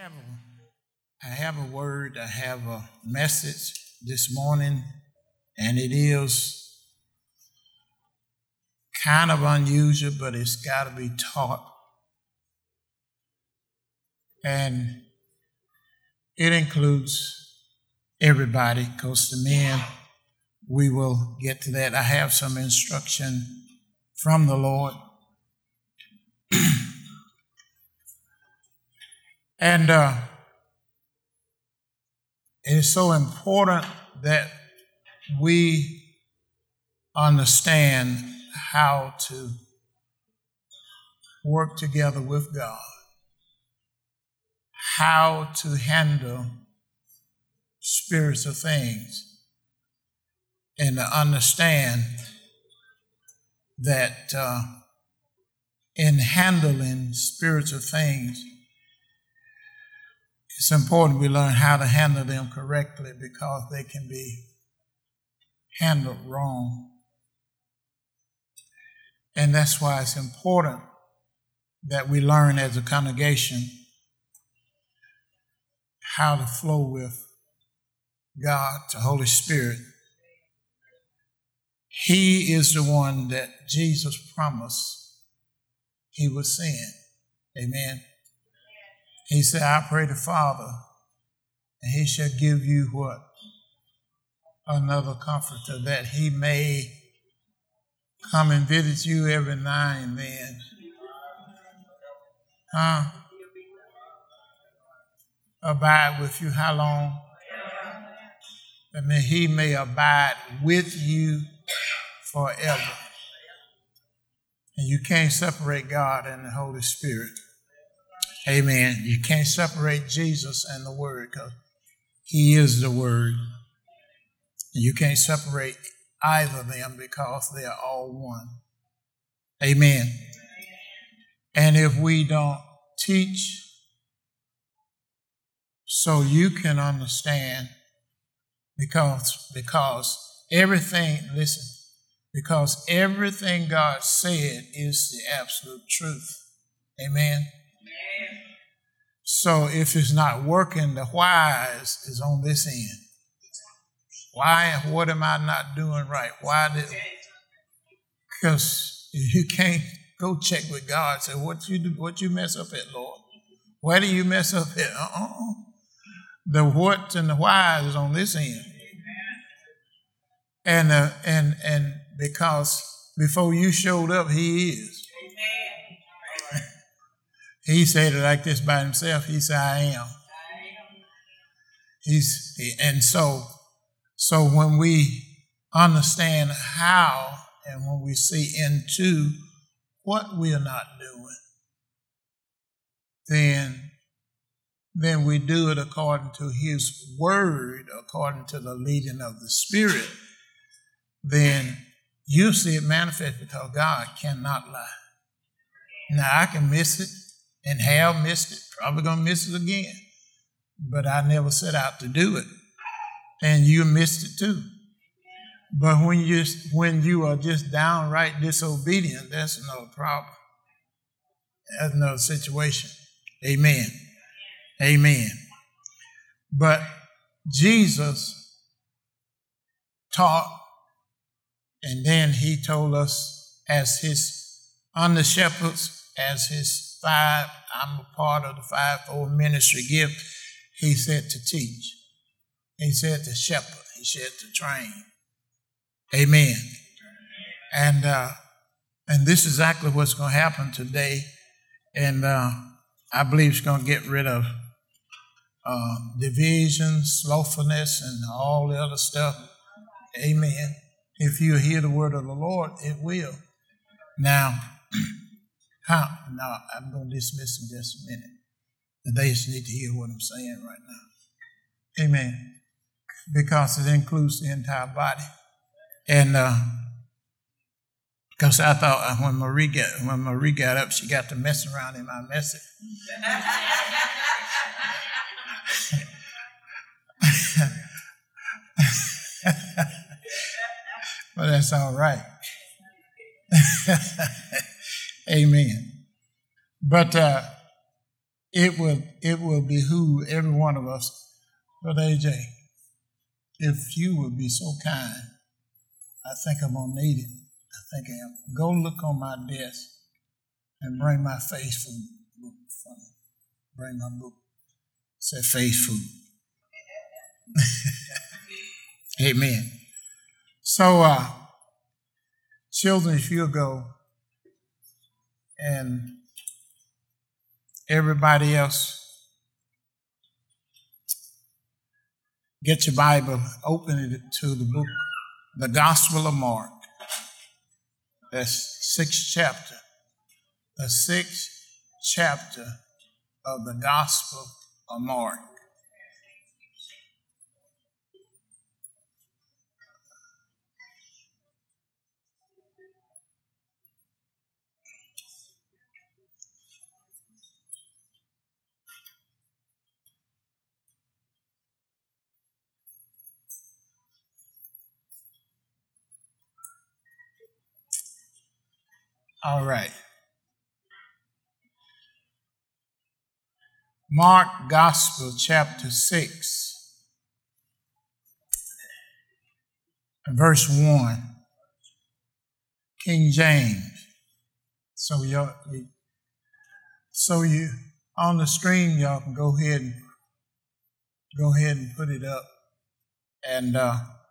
have I have a word, I have a message this morning, and it is kind of unusual, but it's got to be taught. And it includes everybody, because the men, we will get to that. I have some instruction from the Lord. And it is so important that we understand how to work together with God, how to handle spiritual things, and to understand that in handling spiritual things, it's important we learn how to handle them correctly, because they can be handled wrong. And that's why it's important that we learn as a congregation how to flow with God, the Holy Spirit. He is the one that Jesus promised he would send. Amen. He said, I pray the Father, and he shall give you what? Another comforter, that he may come and visit you every now and then. Abide with you how long? And then he may abide with you forever. And you can't separate God and the Holy Spirit. Amen. You can't separate Jesus and the Word, because he is the Word. You can't separate either of them, because they are all one. Amen. And if we don't teach so you can understand, because everything, listen, because everything God said is the absolute truth. Amen. So if it's not working, the why is on this end. Why? What am I not doing right? Because you can't go check with God. Say, what you mess up at, Lord? Where do you mess up at? The what and the why is on this end. And because before you showed up, he is. He said it like this by himself. He said, I am. And so when we understand how, and when we see into what we are not doing, then we do it according to his word, according to the leading of the Spirit, then you see it manifest, because God cannot lie. Now, I can miss it and have missed it, probably going to miss it again, but I never set out to do it. And you missed it too. But when you are just downright disobedient, that's another problem. That's another situation. Amen. Amen. But Jesus taught, and then he told us as his under shepherds, as his I'm a part of the fivefold ministry gift, he said to teach. He said to shepherd. He said to train. Amen. And this is exactly what's going to happen today. And I believe it's going to get rid of division, slothfulness, and all the other stuff. Amen. If you hear the word of the Lord, it will. Now, I'm going to dismiss in just a minute. They just need to hear what I'm saying right now. Amen. Because it includes the entire body. And because I thought when Marie got up, she got to mess around in my message. But that's all right. Amen. But it will behoove every one of us. But AJ, if you would be so kind, I think I'm gonna need it. I think I am. Go look on my desk and bring my faithful book from me. Bring my book. Say faithful. Amen. So, children, if you'll go, and everybody else, get your Bible, open it to the book, the Gospel of Mark. That's 6th chapter. The 6th chapter of the Gospel of Mark. All right. Mark Gospel, chapter 6, verse 1, King James. So you on the screen, y'all can go ahead and put it up. And